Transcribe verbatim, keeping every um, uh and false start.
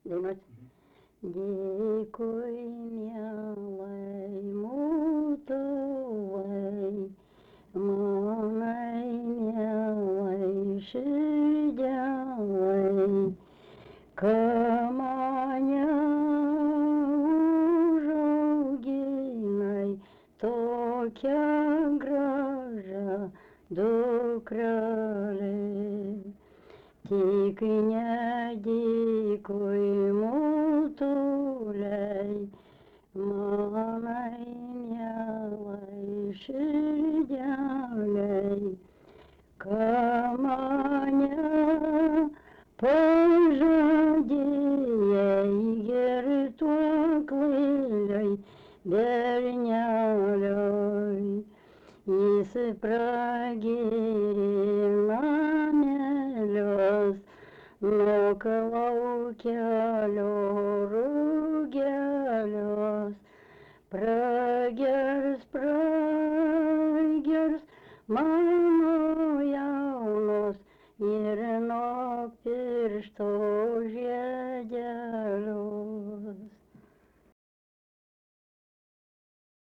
dainuot. Dėkui, mielai mūtuvai, manai mielai širdelai, ka mane užauginai tokią gražią dukrelę. Tik nedėkui motuliai, manai mielai širdelei, ka mane pažadėjai girtuokliai berneliui. Jis pragėrė namelius nuo laukelio rugelius. Pragers, pragers mano jaunos ir nuo piršto